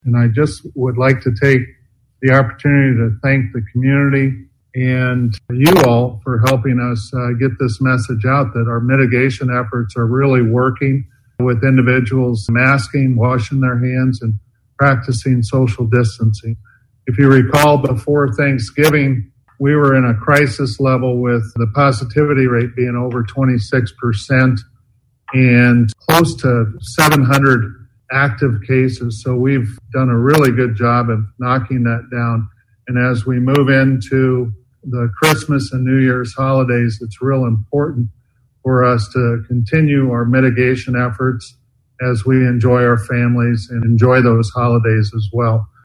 And I just would like to take the opportunity to thank the community and you all for helping us get this message out that our mitigation efforts are really working with individuals masking, washing their hands, and practicing social distancing. If you recall, before Thanksgiving, we were in a crisis level with the positivity rate being over 26% and close to 700 active cases. So we've done a really good job of knocking that down. And as we move into the Christmas and New Year's holidays, it's real important for us to continue our mitigation efforts as we enjoy our families and enjoy those holidays as well.